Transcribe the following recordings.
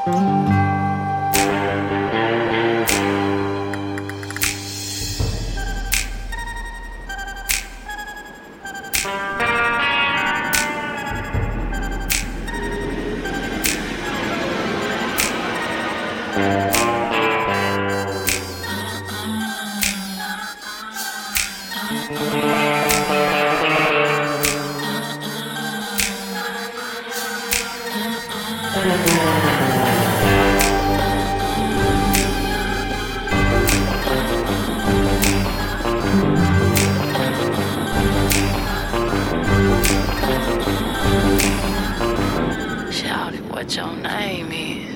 What your name is?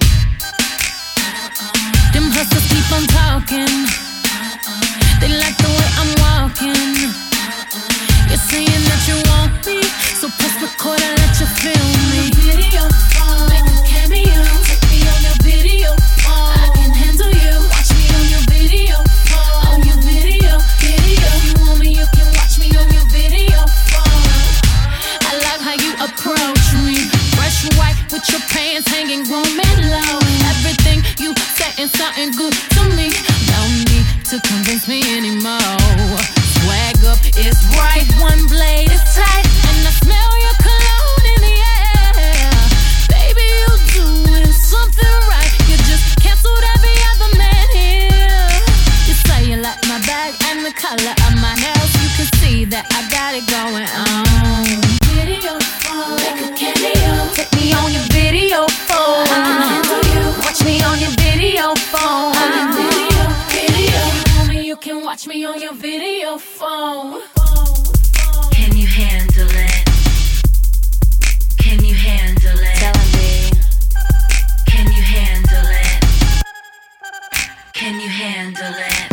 Them hustlers keep on talking. They like the way I'm walking. You're saying that you want me, so press record and let you film me. Video phone, make a cameo. Take me on your video phone. I can handle you. Watch me on your video phone. On your video. If you want me, you can watch me on your video phone. I like how you approach me. Fresh white with your pants hanging, grown and low. Everything you saying something good to me. Don't need to convince me anymore. Swag up is right, one blade is tight, and I smell your cologne in the air. Baby, you doing something right. You just canceled every other man here. You say you like my bag and the color of my nails. You can see that I got it going on. Video phone, make a cameo. Take me on your video phone. I can handle you. Watch me on your video phone. On your video. If you want me, you can watch me on your video phone. Can you handle it? Can you handle it? Tell me. Can you handle it? Can you handle it?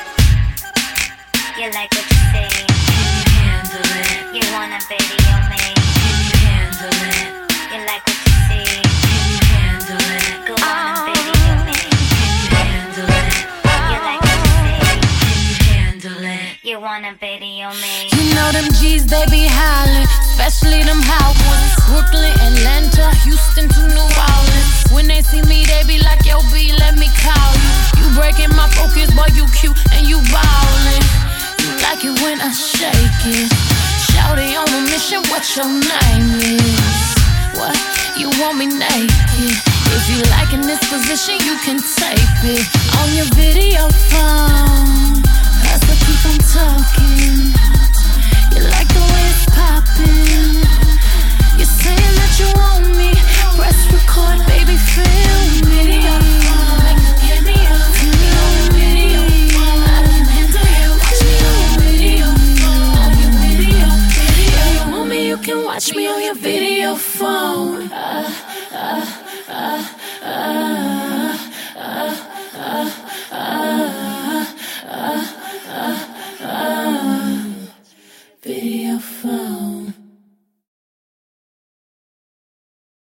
You like what you see? Can you handle it? You wanna video me? Can you handle it? You like what you see? Can you handle it? Go on and video me. Can you handle it? You like what you see? Can you handle it? You wanna video me? You know them G's, they be hollering, especially them hot ones. Brooklyn, Atlanta, Houston to New Orleans. When they see me, they be like, yo, B, let me call you. You breaking my focus, boy, you cute and you ballin'. You like it when I shake it. Shawty on a mission, what your name is? What? You want me naked? If you like in this position, you can tape it on your video phone. Hustle, keep on talking. You like the way it's poppin'. You're saying that you want me. Press record, baby, film me. Video phone, make a cameo. Take me on your video phone. I can handle you. Watch me on your video phone. On your video. If you want me, you can watch me on your video phone.